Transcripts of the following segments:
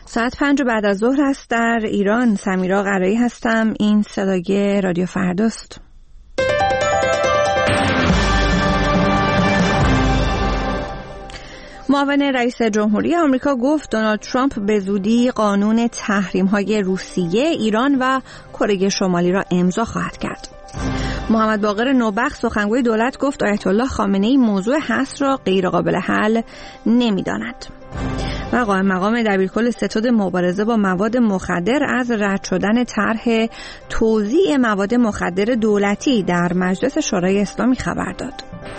ساعت 5 بعد از ظهر است در ایران. سمیرا قرایی هستم. این صدای رادیو فرداست. معاون رئیس جمهوری آمریکا گفت دونالد ترامپ به زودی قانون تحریم‌های روسیه، ایران و کره شمالی را امضا خواهد کرد. محمد باقر نوبخت سخنگوی دولت گفت آیت الله خامنه‌ای موضوع حصر را غیرقابل حل نمی‌داند. و قائم مقام دبیرکل ستاد مبارزه با مواد مخدر از رد شدن طرح توزیع مواد مخدر دولتی در مجلس شورای اسلامی خبر داد.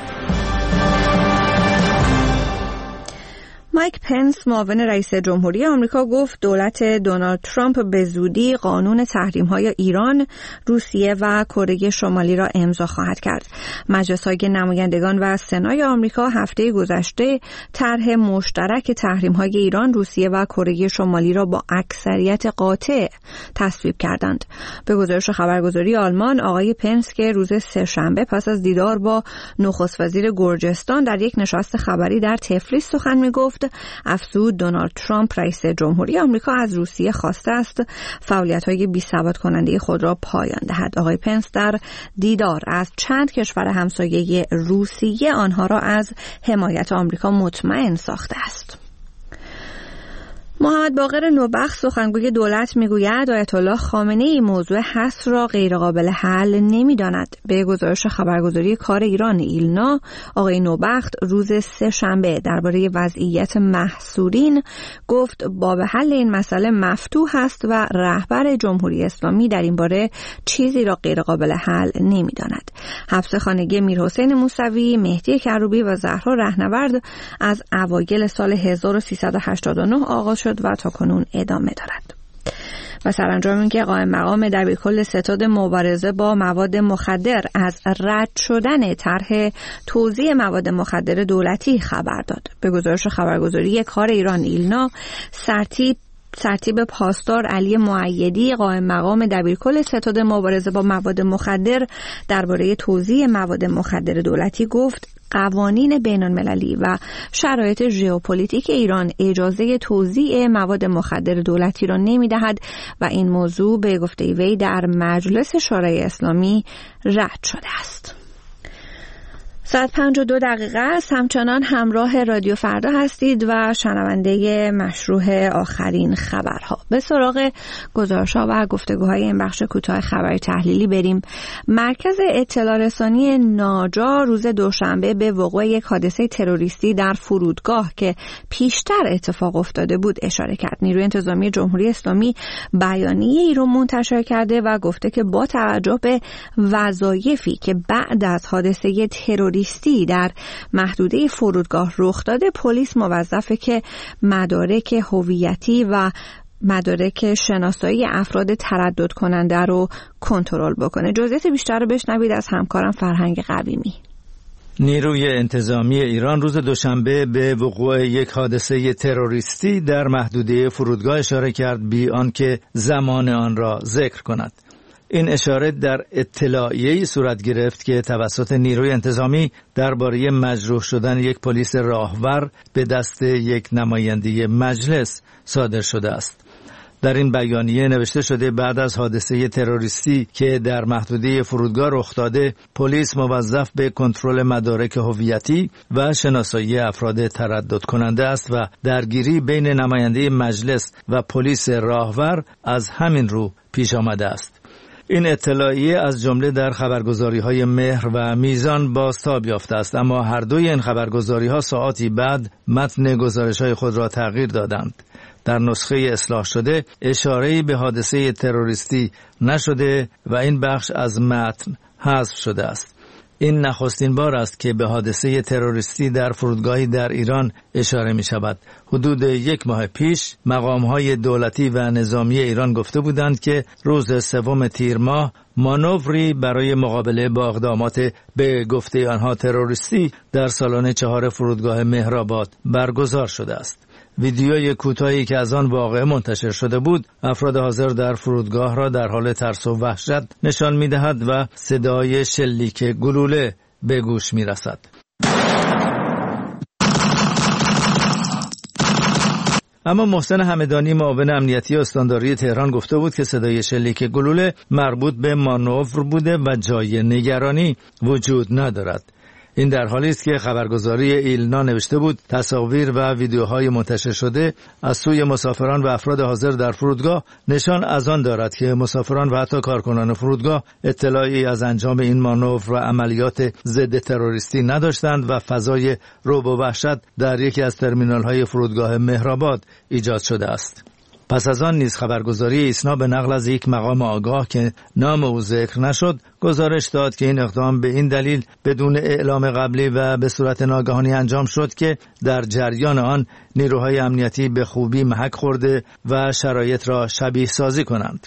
مایک پنس معاون رئیس جمهوری آمریکا گفت دولت دونالد ترامپ به زودی قانون تحریم‌های ایران، روسیه و کره شمالی را امضا خواهد کرد. مجلس‌های نمایندگان و سنای آمریکا هفته گذشته طرح مشترک تحریم‌های ایران، روسیه و کره شمالی را با اکثریت قاطع تصویب کردند. به گزارش خبرگزاری آلمان، آقای پنس که روز سه‌شنبه پس از دیدار با نخست وزیر گرجستان در یک نشست خبری در تفلیس سخن می‌گفت، افزود دونالد ترامپ رئیس جمهوری آمریکا از روسیه خواسته است فعالیت‌های بی‌ثبات کننده خود را پایان دهد. آقای پنس در دیدار از چند کشور همسایه روسیه آنها را از حمایت آمریکا مطمئن ساخته است. محمد باقر نوبخت سخنگوی دولت میگوید آیت الله خامنه‌ای موضوع حصر را غیرقابل حل نمی‌داند. به گزارش خبرگزاری کار ایران ایلنا، آقای نوبخت روز سه‌شنبه درباره وضعیت محصورین گفت باب حل این مسئله مفتوح است و رهبر جمهوری اسلامی در این باره چیزی را غیرقابل حل نمی‌داند. حبس خانگی میرحسین موسوی، مهدی کروبی و زهرا رهنورد از اوایل سال 1389 آغاز شد و تا کنون ادامه دارد. و سرانجام اینکه قائم مقام دبیرکل ستاد مبارزه با مواد مخدر از رد شدن طرح توزیع مواد مخدر دولتی خبر داد. به گزارش خبرگزاری کار ایران ایلنا، سرتیپ پاسدار علی مؤیدی قائم مقام دبیرکل ستاد مبارزه با مواد مخدر درباره توزیع مواد مخدر دولتی گفت قوانین بین‌المللی و شرایط ژئوپلیتیک ایران اجازه توزیع مواد مخدر دولتی را نمی‌دهد و این موضوع به گفته وی در مجلس شورای اسلامی رد شده است. ساعت 5:02 است. همچنان همراه رادیو فردا هستید و شنونده مشروع آخرین خبرها. به سراغ گزارش‌ها و گفتگوهای این بخش کوتاه خبری تحلیلی بریم. مرکز اطلاع رسانی ناجا روز دوشنبه به وقوع یک حادثه تروریستی در فرودگاه که پیشتر اتفاق افتاده بود اشاره کرد. نیروی انتظامی جمهوری اسلامی بیانیه‌ای رو منتشر کرده و گفته که با توجه به وظایفی که بعد از حادثه تروریستی در محدوده فرودگاه رخ داده، پلیس موظفه که مدارک هویتی و مدارک شناسایی افراد تردد کننده رو کنترل بکنه. جزئیات بیشتر رو بشنوید از همکارم فرهنگ قویمی. نیروی انتظامی ایران روز دوشنبه به وقوع یک حادثه تروریستی در محدوده فرودگاه اشاره کرد بی آنکه زمان آن را ذکر کند. این اشاره در اطلاعیه‌ای صورت گرفت که توسط نیروی انتظامی درباره مجروح شدن یک پلیس راهور به دست یک نماینده مجلس صادر شده است. در این بیانیه نوشته شده بعد از حادثه تروریستی که در محدوده فرودگاه رخ داده، پلیس موظف به کنترل مدارک هویتی و شناسایی افراد تردد کننده است و درگیری بین نماینده مجلس و پلیس راهور از همین رو پیش آمده است. این اطلاعیه از جمله در خبرگزاری‌های مهر و میزان بازتاب یافته است، اما هر دوی این خبرگزاری‌ها ساعاتی بعد متن گزارش‌های خود را تغییر دادند. در نسخه اصلاح شده اشاره‌ای به حادثه تروریستی نشده و این بخش از متن حذف شده است. این نخستین بار است که به حادثه تروریستی در فرودگاهی در ایران اشاره می شود. حدود 1 ماه پیش مقام‌های دولتی و نظامی ایران گفته بودند که روز 3 تیر ماه مانوری برای مقابله با اقدامات به گفته آنها تروریستی در سالن 4 فرودگاه مهرآباد برگزار شده است. ویدیوی کوتاهی که از آن واقعه منتشر شده بود، افراد حاضر در فرودگاه را در حال ترس و وحشت نشان می‌دهد و صدای شلیک گلوله به گوش می‌رسد. اما محسن همدانی معاون امنیتی استانداری تهران گفته بود که صدای شلیک گلوله مربوط به مانور بوده و جای نگرانی وجود ندارد. این در حالی است که خبرگزاری ایلنا نوشته بود تصاویر و ویدیوهای منتشر شده از سوی مسافران و افراد حاضر در فرودگاه نشان از آن دارد که مسافران و حتی کارکنان فرودگاه اطلاعی از انجام این مانور و عملیات ضد تروریستی نداشتند و فضای رعب و وحشت در یکی از ترمینال‌های فرودگاه مهرآباد ایجاد شده است. پس از آن نیز خبرگزاری ایسنا به نقل از یک مقام آگاه که نام او ذکر نشد گزارش داد که این اقدام به این دلیل بدون اعلام قبلی و به صورت ناگهانی انجام شد که در جریان آن نیروهای امنیتی به خوبی محک خورده و شرایط را شبیه سازی کنند.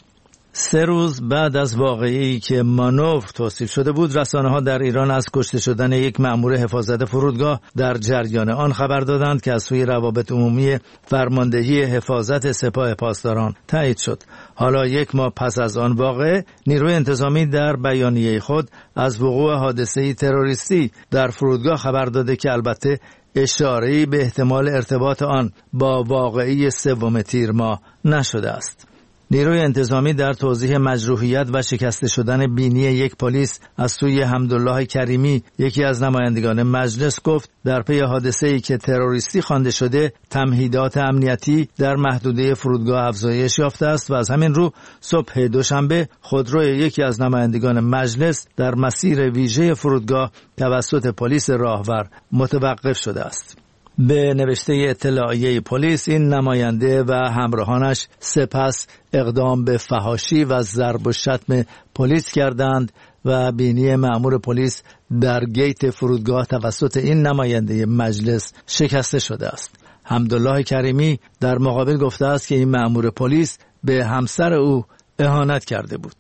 3 روز بعد از واقعه‌ای که مانور توصیف شده بود، رسانه‌ها در ایران از کشته شدن یک مأمور حفاظت فرودگاه در جریان آن خبر دادند که از سوی روابط عمومی فرماندهی حفاظت سپاه پاسداران تایید شد. حالا 1 ماه پس از آن واقعه، نیروی انتظامی در بیانیه خود از وقوع حادثه‌ای تروریستی در فرودگاه خبر داده که البته اشاره‌ای به احتمال ارتباط آن با واقعه 3 تیر ماه نشده است. نیروی انتظامی در توضیح مجروحیت و شکسته شدن بینی یک پلیس از سوی حمدالله کریمی، یکی از نمایندگان مجلس، گفت در پی حادثه‌ای که تروریستی خوانده شده تمهیدات امنیتی در محدوده فرودگاه افزایش یافته است و از همین رو صبح دوشنبه خودروی یکی از نمایندگان مجلس در مسیر ویژه فرودگاه توسط پلیس راهور متوقف شده است. به نوشته اطلاعیه پلیس، این نماینده و همراهانش سپس اقدام به فحاشی و ضرب و شتم پلیس کردند و بینی مأمور پلیس در گیت فرودگاه توسط این نماینده مجلس شکسته شده است. حمدالله کریمی در مقابل گفته است که این مأمور پلیس به همسر او اهانت کرده بود.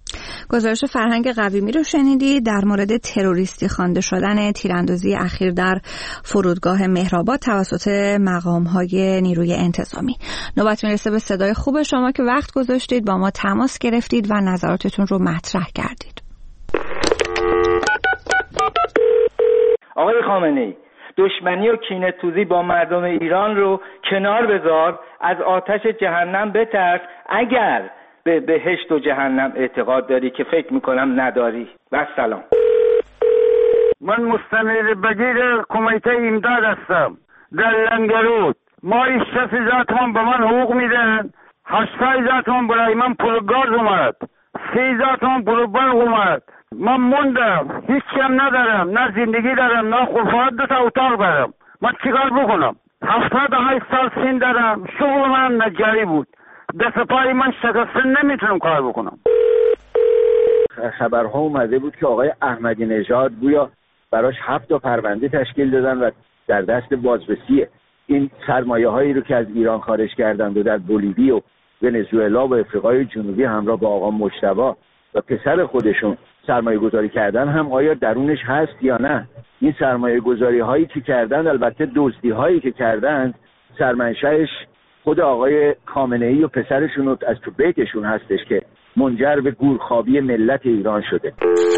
گزارش فرهنگ قویمی رو شنیدید در مورد تروریستی خوانده شدن تیراندازی اخیر در فرودگاه مهرآباد توسط مقام‌های نیروی انتظامی. نوبت میرسه به صدای خوب شما که وقت گذاشتید با ما تماس گرفتید و نظراتتون رو مطرح کردید. آقای خامنه‌ای، دشمنی و کینه‌توزی با مردم ایران رو کنار بذار، از آتش جهنم بترس. اگر به بهشت و جهنم اعتقاد داری که فکر میکنم نداری. و سلام. من مستمر بگیر کمیته امداد هستم در لنگرود. ماهی 60,000 تومان به من حقوق میدن. 80,000 تومان برای من پول گاز اومد، 30,000 تومان پول برق اومد. من موندم، هیچی هم ندارم، نه زندگی دارم نه خود. فقط 2 تا اتاق دارم. من چیکار بکنم؟ 78 سال سن دارم، شغل من نجاری بود، دست پای من شکسته، نمیتونم کار بکنم. خبرها اومده بود که آقای احمدی نژاد گویا براش 7 تا پرونده تشکیل دادن و در دست بازرسیه. این سرمایه هایی رو که از ایران خارج کردند و در بولیوی و ونزوئلا و افریقای جنوبی همراه با آقا مجتبی و پسر خودشون سرمایه گذاری کردن، هم آیا درونش هست یا نه؟ این سرمایه گذاری هایی که کردن، البته دزدی هایی که کردن، سرمنشأش خود آقای خامنه‌ای و پسرشون از تو بیتشون هستش که منجر به گورخوابی ملت ایران شده.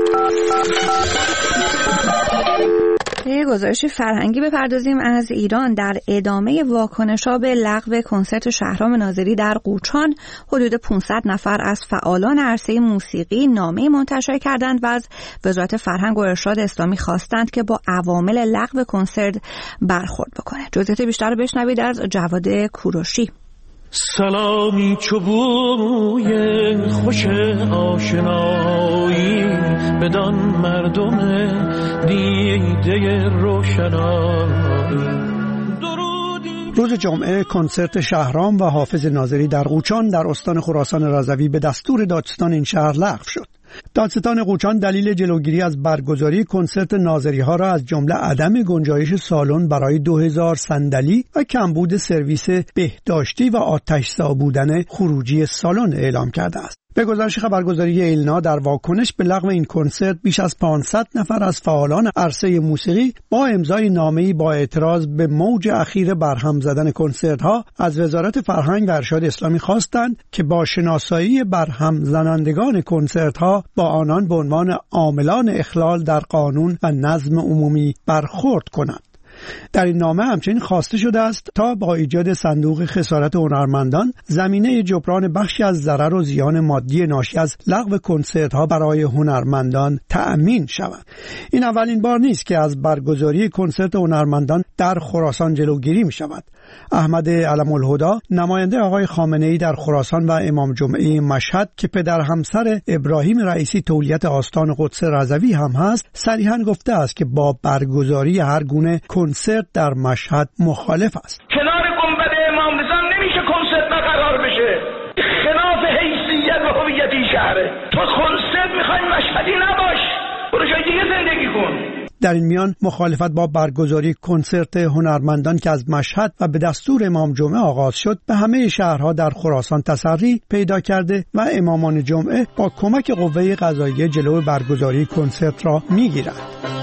یه گزارش فرهنگی بپردازیم از ایران. در ادامه واکنش‌ها به لغو کنسرت شهرام ناظری در قوچان، حدود 500 نفر از فعالان عرصه موسیقی نامه منتشر کردند و از وزارت فرهنگ و ارشاد اسلامی خواستند که با عوامل لغو کنسرت برخورد بکنه. جزئیات بیشتر رو بشنوید از جواد کوروشی. سلامی چوبوی خوش آشنایی بدان مردم دیده روشنایی. روز جمعه کنسرت شهرام و حافظ ناظری در قوچان در استان خراسان رضوی به دستور دادستان این شهر لغو شد. دادستان قوچان دلیل جلوگیری از برگزاری کنسرت ناظری ها را از جمله عدم گنجایش سالن برای 2000 صندلی و کمبود سرویس بهداشتی و آتش‌زا بودن خروجی سالن اعلام کرده است. به گزارش خبرگزاری ایلنا، در واکنش به لغو این کنسرت بیش از 500 نفر از فعالان عرصه موسیقی با امضای نامه‌ای با اعتراض به موج اخیر برهم زدن کنسرت‌ها از وزارت فرهنگ و ارشاد اسلامی خواستند که با شناسایی برهم زنندگان کنسرت‌ها با آنان به عنوان عاملان اخلال در قانون و نظم عمومی برخورد کنند. در این نامه همچنین خواسته شده است تا با ایجاد صندوق خسارت هنرمندان زمینه جبران بخشی از ضرر و زیان مادی ناشی از لغو کنسرت‌ها برای هنرمندان تأمین شود. این اولین بار نیست که از برگزاری کنسرت هنرمندان در خراسان جلوگیری می شود. احمد علم الهدا نماینده آقای خامنه‌ای در خراسان و امام جمعه مشهد که پدر همسر ابراهیم رئیسی تولیت آستان قدس رضوی هم هست، صریحاً گفته است که با برگزاری هر گونه کنسرت در مشهد مخالف است. کنار گنبد امام رضا نمیشه کنسرت برقرار بشه، خلاف حیثیت و هویت این شهره. تو کنسرت میخوای مشهدی نباش، برو جای دیگه زندگی کن. در این میان مخالفت با برگزاری کنسرت هنرمندان که از مشهد و به دستور امام جمعه آغاز شد به همه شهرها در خراسان تسری پیدا کرده و امامان جمعه با کمک قوه قضاییه جلو برگزاری کنسرت را میگیرند.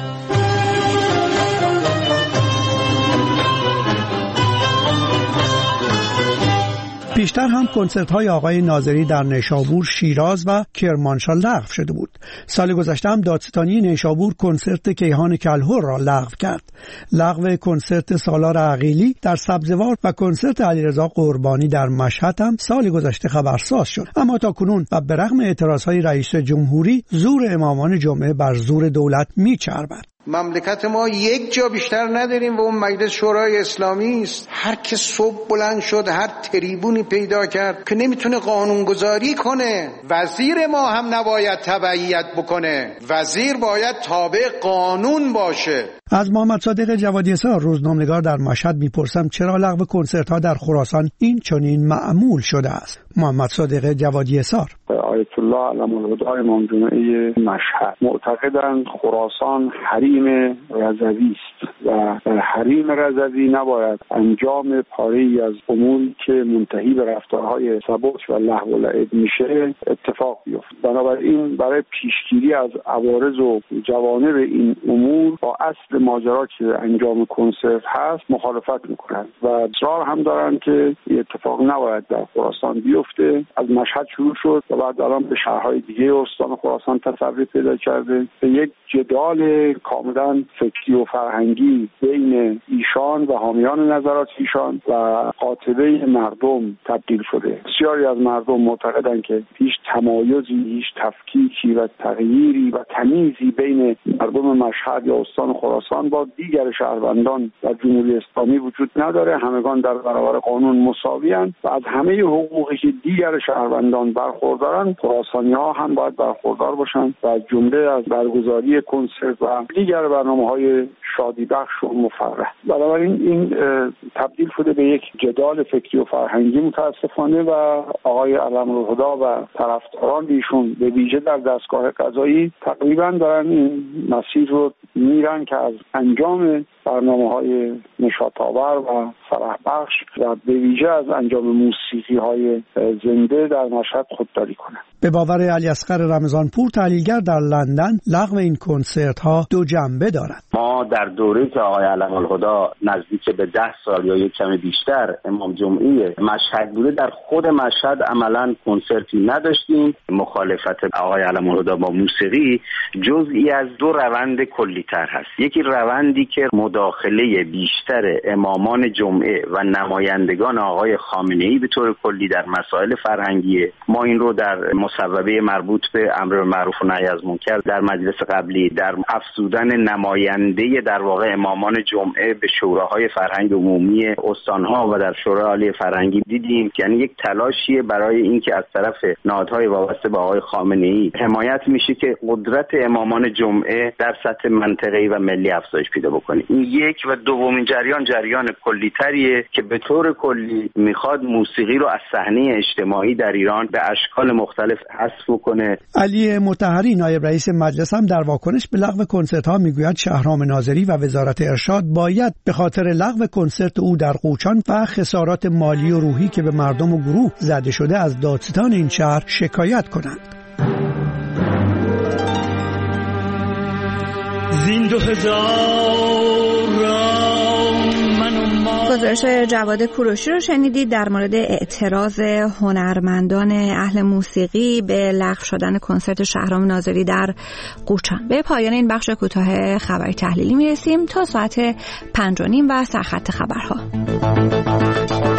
پیشتر هم کنسرت های آقای ناظری در نیشابور، شیراز و کرمانشاه لغو شده بود. سال گذشته هم دادستانی نیشابور کنسرت کیهان کلهر را لغو کرد. لغو کنسرت سالار عقیلی در سبزوار و کنسرت علیرضا قربانی در مشهد هم سال گذشته خبرساز شد. اما تاکنون و به رغم اعتراضهای رئیس جمهوری، زور امامان جمعه بر زور دولت میچربد. مملکت ما یک جا بیشتر نداریم و اون مجلس شورای اسلامی است. هر که صبح بلند شد هر تریبونی پیدا کرد که نمیتونه قانونگذاری کنه. وزیر ما هم نباید تبعیت بکنه، وزیر باید تابع قانون باشه. از محمد صادق جوادی اسار روزنامه‌نگار در مشهد میپرسم چرا لغو کنسرت ها در خراسان این چنین معمول شده است. محمد صادق جوادی اسار: آیت الله علم الهدا امام جمعه مشهد معتقدند خراسان حریم رضوی است و در حریم رضوی نباید انجام پاره‌ای از اموری که منتهی به رفتارهای سبک و لهو و لعب میشه اتفاق بیفته. بنابراین برای پیشگیری از عوارض و جوانب این امور با اصل ماجرا که انجام کنسرت هست مخالفت میکنند و اصرار هم دارند که این اتفاق نباید در خراسان بیفته. از مشهد شروع شد و بعد الان به شهرهای دیگه استان خراسان تسری پیدا کرده. به یک جدال کاملا فکری و فرهنگی بین ایشان و حامیان نظرات ایشان و قاطبه مردم تبدیل شده. بسیاری از مردم معتقدند که هیچ تمایزی، هیچ تفکیکی و تغییری و تمیزی بین مردم مشهد یا استان خراسان با دیگر شهروندان در جمهوری اسلامی وجود نداره. همگان در برابر قانون مساوی‌اند و از همه حقوقی که دیگر شهروندان برخوردارند خراسانی‌ها هم باید برخوردار باشند و جمله از برگزاری کنسرت و دیگر برنامه‌های شادی بخش و مفرح. بنابراین این تبدیل شده به یک جدال فکری و فرهنگی متاسفانه و آقای علم الهدا و طرفداران ایشون به ویژه در دستگاه قضایی تقریبا دارن این مسیر رو میرن که از انجام برنامه‌های نشاط‌آور و فرح بخش و به ویژه از انجام موسیقی‌های زنده در مشهد خودداری کنند. به باور علی اصغر رمضانپور تحلیلگر در لندن، لغو این کنسرت‌ها دو جنبه دارد. ما در دوره که آقای علم الهدا نزدیک به 10 سال یا یک کمی بیشتر امام جمعه مشهد بوده، در خود مشهد عملاً کنسرتی نداشتیم. مخالفت آقای علم الهدا با موسیقی جزئی از دو روند کلی‌تر هست. یکی روندی که مداخله بیشتر امامان جمعه و نمایندگان آقای خامنه‌ای به طور کلی در مسائل فرهنگی، ما این رو در مصوبه مربوط به امر معروف و نهی از منکر در مجلس قبلی در افزودن نماینده در واقع امامان جمعه به شوراهای فرهنگ عمومی استانها و در شورای عالی فرهنگی دیدیم، یعنی یک تلاشی برای اینکه از طرف نهادهای وابسته به آقای خامنه‌ای حمایت میشه که قدرت امامان جمعه در سطح منطقه‌ای و ملی افزایش پیدا بکنه. این یک. و دومین جریان کلی‌تریه که به طور کلی میخواد موسیقی رو از صحنه اجتماعی در ایران به اشکال مختلف حذف کنه. علی مطهری نایب رئیس مجلس هم در واکنش به لغو کنسرت‌ها میگوید شهرام ناظری و وزارت ارشاد باید به خاطر لغو کنسرت او در قوچان و خسارات مالی و روحی که به مردم و گروه زده شده از دادستان این شهر شکایت کنند. با گزارش جواد کوروشی رو شنیدید در مورد اعتراض هنرمندان اهل موسیقی به لغو شدن کنسرت شهرام ناظری در قوچان. به پایان این بخش کوتاه خبری تحلیلی میرسیم تا ساعت 5:30 و سرخط خبرها.